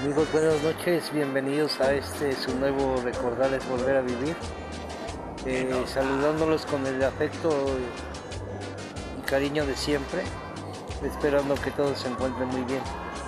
Amigos, buenas noches, bienvenidos a su nuevo Recordar es Volver a Vivir. Saludándolos con el afecto y cariño de siempre, esperando que todos se encuentren muy bien.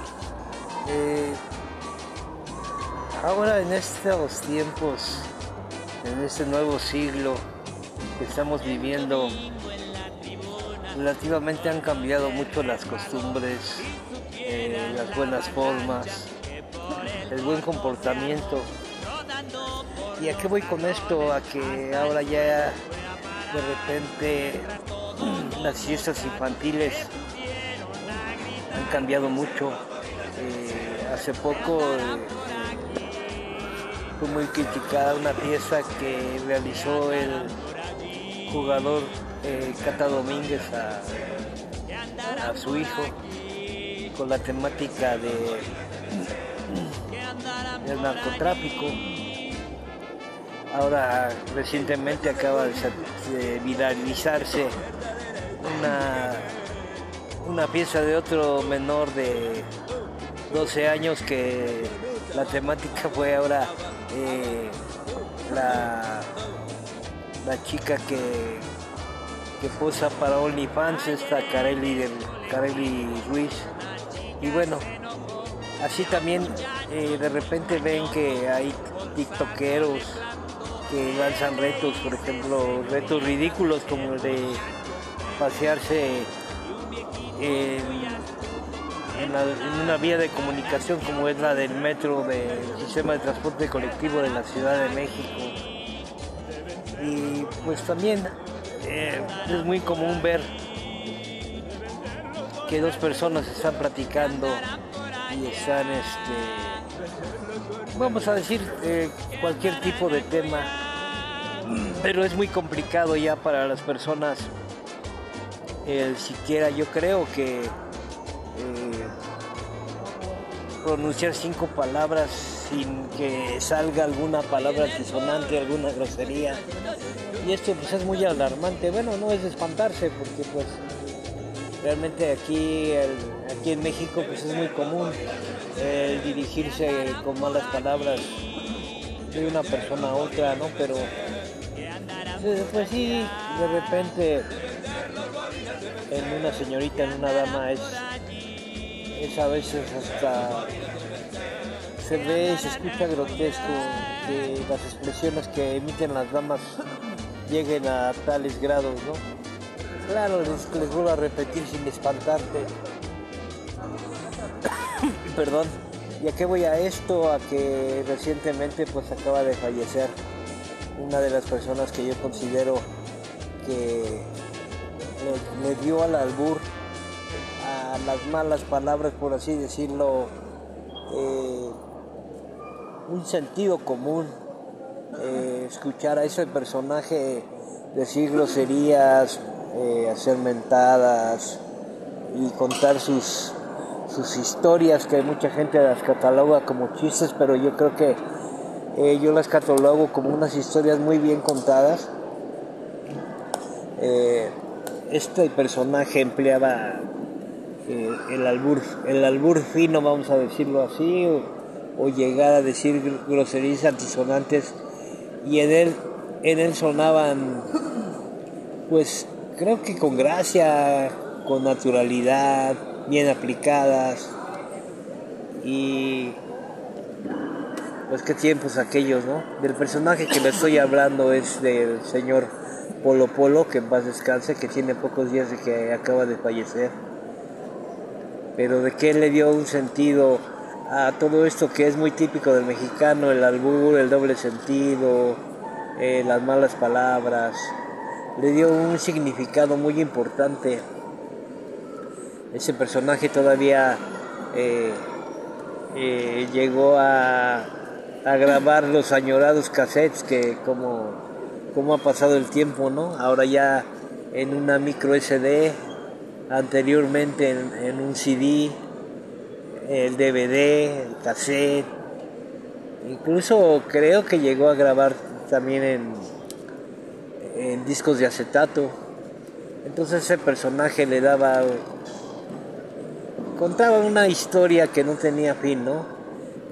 Ahora en estos tiempos, en este nuevo siglo que estamos viviendo, relativamente han cambiado mucho las costumbres, las buenas formas, el buen comportamiento. ¿Y a qué voy con esto? A que ahora ya de repente las fiestas infantiles han cambiado mucho. Hace poco fue muy criticada una fiesta que realizó el jugador Cata Domínguez a su hijo con la temática del narcotráfico. Ahora recientemente acaba de viralizarse una pieza de otro menor de 12 años que la temática fue ahora la chica que posa para OnlyFans, esta Kareli Ruiz. Y bueno, así también de repente ven que hay tiktokeros que lanzan retos, por ejemplo, retos ridículos como el de pasearse en una vía de comunicación como es la del metro del sistema de transporte colectivo de la Ciudad de México. Y pues también es muy común ver que dos personas están platicando y están, vamos a decir, cualquier tipo de tema, pero es muy complicado ya para las personas siquiera, yo creo que pronunciar 5 palabras sin que salga alguna palabra altisonante, alguna grosería. Y esto pues es muy alarmante. Bueno, no es de espantarse porque pues realmente aquí en México pues es muy común dirigirse con malas palabras de una persona a otra, ¿no? Pero pues sí, de repente en una señorita, en una dama es a veces hasta se ve y se escucha grotesco que las expresiones que emiten las damas lleguen a tales grados, ¿no? Claro, les vuelvo a repetir sin espantarte. Perdón. ¿Y a qué voy a esto? A que recientemente pues acaba de fallecer una de las personas que yo considero que le dio al albur, a las malas palabras, por así decirlo, un sentido común. Escuchar a ese personaje decir groserías, hacer mentadas y contar sus historias, que mucha gente las cataloga como chistes, pero yo creo que yo las catalogo como unas historias muy bien contadas. Este personaje empleaba el albur fino, vamos a decirlo así, o llegar a decir groserías antisonantes, y en él sonaban, pues creo que con gracia, con naturalidad, bien aplicadas. Y pues qué tiempos aquellos, ¿no? Del personaje que le estoy hablando es del señor Polo Polo, que en paz descanse, que tiene pocos días de que acaba de fallecer, pero de que él le dio un sentido a todo esto que es muy típico del mexicano: el albur, el doble sentido, las malas palabras. Le dio un significado muy importante. Ese personaje todavía llegó a grabar los añorados cassettes, que como ha pasado el tiempo, ¿no? Ahora ya en una micro SD, anteriormente en un CD, el DVD, el cassette, incluso creo que llegó a grabar también en discos de acetato. Entonces ese personaje contaba una historia que no tenía fin, ¿no?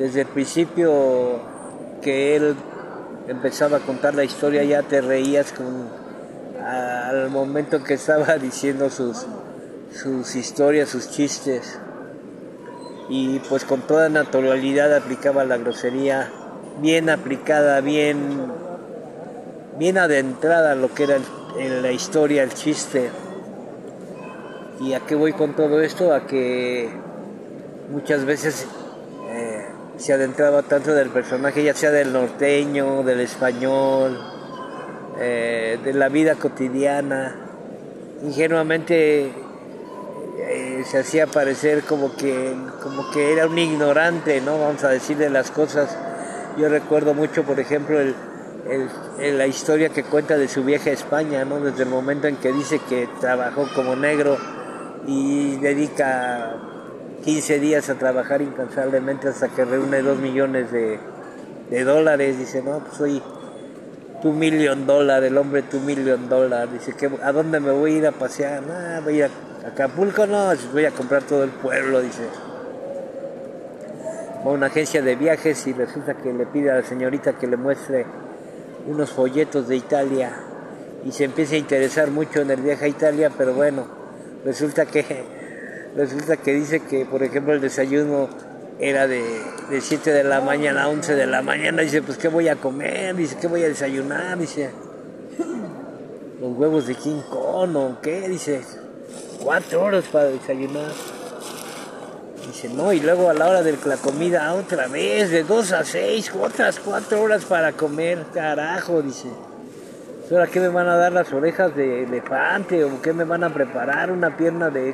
desde el principio que él empezaba a contar la historia ya te reías al momento que estaba diciendo sus historias, sus chistes, y pues con toda naturalidad aplicaba la grosería, bien aplicada, bien adentrada a lo que era en la historia, el chiste. ¿Y a qué voy con todo esto? A que muchas veces se adentraba tanto del personaje, ya sea del norteño, del español, de la vida cotidiana, ingenuamente se hacía parecer como que era un ignorante, ¿no? Vamos a decir, de las cosas. Yo recuerdo mucho, por ejemplo, la historia que cuenta de su viaje a España, ¿no? Desde el momento en que dice que trabajó como negro y dedica 15 días a trabajar incansablemente hasta que reúne 2 millones de dólares. Dice, no, pues soy $2 million, el hombre $2 million. Dice, ¿a dónde me voy a ir a pasear? No, voy a ir a Acapulco, no, voy a comprar todo el pueblo, dice. Va a una agencia de viajes y resulta que le pide a la señorita que le muestre unos folletos de Italia y se empieza a interesar mucho en el viaje a Italia, pero bueno, resulta que dice que, por ejemplo, el desayuno era de 7 de la mañana a 11 de la mañana. Dice, pues, ¿qué voy a comer? Dice, ¿qué voy a desayunar? Dice, los huevos de King Kong, ¿o qué? Dice, 4 horas para desayunar. Dice, no, y luego a la hora de la comida otra vez, de 2 a 6, otras 4 horas para comer, carajo, dice. ¿Ahora qué me van a dar, las orejas de elefante? ¿O qué me van a preparar? Una pierna de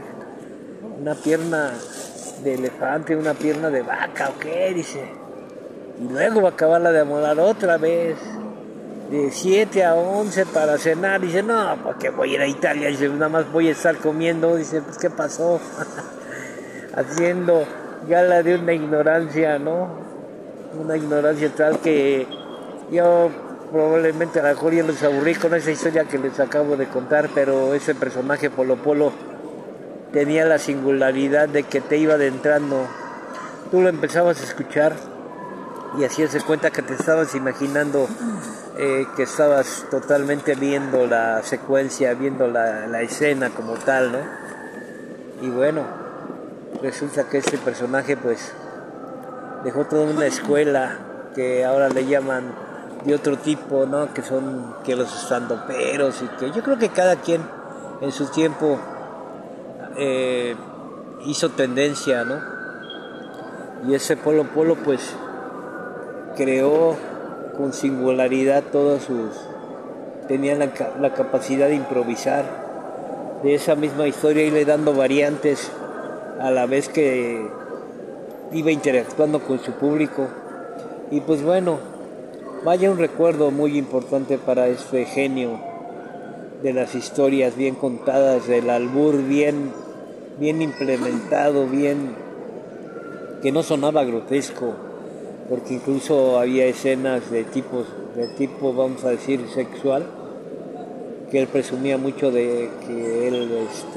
elefante, una pierna de vaca, ¿o qué? Dice. Y luego va a acabarla de amolar otra vez, de 7 a 11 para cenar. Dice, no, ¿por qué voy a ir a Italia? Dice, nada más voy a estar comiendo. Dice, pues, ¿qué pasó? Haciendo gala de una ignorancia, ¿no? Una ignorancia tal que yo probablemente a lo mejor ya los aburrí con esa historia que les acabo de contar, pero ese personaje Polo Polo tenía la singularidad de que te iba adentrando. Tú lo empezabas a escuchar y hacías de cuenta que te estabas imaginando que estabas totalmente viendo la secuencia, viendo la escena como tal, ¿no? Y bueno, resulta que este personaje pues dejó toda una escuela que ahora le llaman de otro tipo, ¿no? Que son los estandoperos, y que yo creo que cada quien en su tiempo hizo tendencia, ¿no? Y ese Polo Polo pues creó con singularidad tenía la capacidad de improvisar de esa misma historia, irle dando variantes a la vez que iba interactuando con su público. Y pues bueno, vaya un recuerdo muy importante para este genio de las historias bien contadas, del albur bien implementado, que no sonaba grotesco, porque incluso había escenas de tipo, vamos a decir, sexual, que él presumía mucho de que él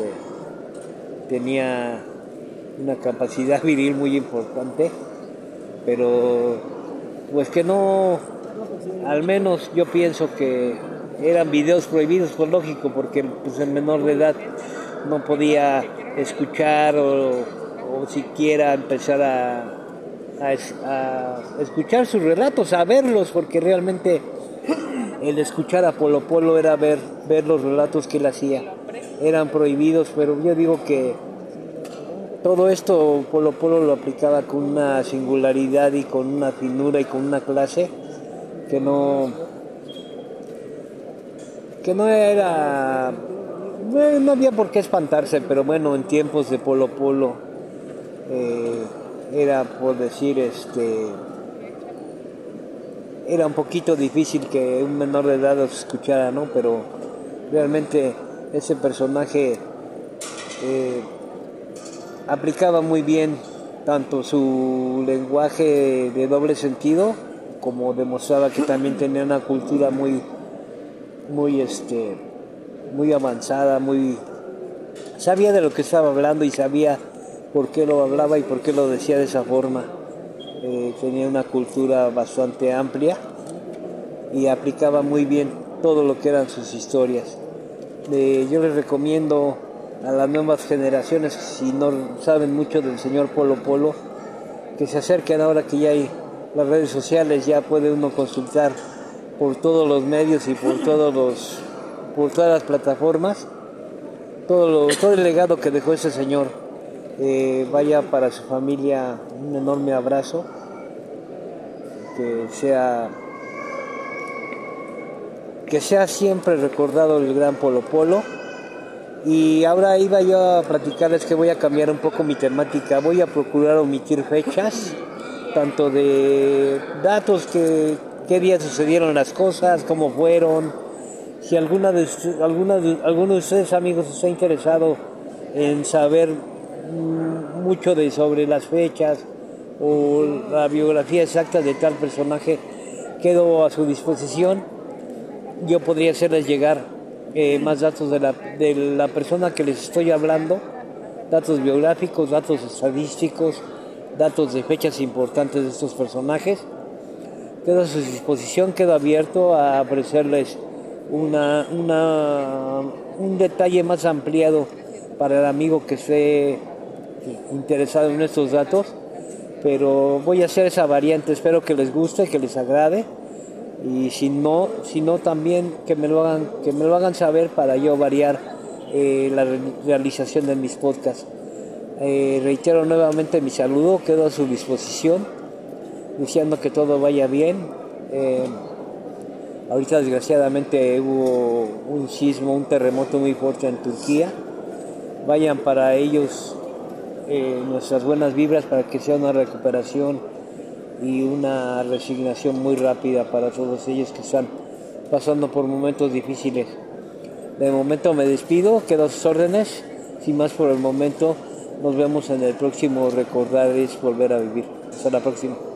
tenía una capacidad viril muy importante, pero pues que no, al menos yo pienso que eran videos prohibidos, por lógico, porque pues el menor de edad no podía escuchar o siquiera empezar a escuchar sus relatos, a verlos, porque realmente el escuchar a Polo Polo era ver los relatos que él hacía. Eran prohibidos, pero yo digo que todo esto Polo Polo lo aplicaba con una singularidad y con una finura y con una clase que no era, no había por qué espantarse, pero bueno, en tiempos de Polo Polo era, por decir, era un poquito difícil que un menor de edad los escuchara, ¿no? Pero realmente ese personaje aplicaba muy bien tanto su lenguaje de doble sentido, como demostraba que también tenía una cultura muy avanzada, sabía de lo que estaba hablando y sabía por qué lo hablaba y por qué lo decía de esa forma. tenía una cultura bastante amplia y aplicaba muy bien todo lo que eran sus historias. Yo les recomiendo a las nuevas generaciones, si no saben mucho del señor Polo Polo, que se acerquen ahora que ya hay las redes sociales, ya puede uno consultar por todos los medios y por todas las plataformas todo el legado que dejó ese señor. Vaya para su familia un enorme abrazo, que sea siempre recordado el gran Polo Polo. Y ahora iba yo a platicarles que voy a cambiar un poco mi temática. Voy a procurar omitir fechas, tanto de datos, qué día sucedieron las cosas, cómo fueron. Si alguno de ustedes, amigos, está interesado en saber mucho sobre las fechas o la biografía exacta de tal personaje, quedo a su disposición. Yo podría hacerles llegar más datos de la persona que les estoy hablando, datos biográficos, datos estadísticos, datos de fechas importantes de estos personajes. Quedo a su disposición, quedo abierto a ofrecerles un detalle más ampliado para el amigo que esté interesado en estos datos, pero voy a hacer esa variante. Espero que les guste, que les agrade, y si no también que me lo hagan saber para yo variar la realización de mis podcasts. Reitero nuevamente mi saludo, quedo a su disposición, deseando que todo vaya bien. Ahorita desgraciadamente hubo un terremoto muy fuerte en Turquía. Vayan para ellos nuestras buenas vibras para que sea una recuperación y una resignación muy rápida para todos ellos que están pasando por momentos difíciles. De momento me despido, quedo a sus órdenes. Sin más por el momento, nos vemos en el próximo Recordar es Volver a Vivir. Hasta la próxima.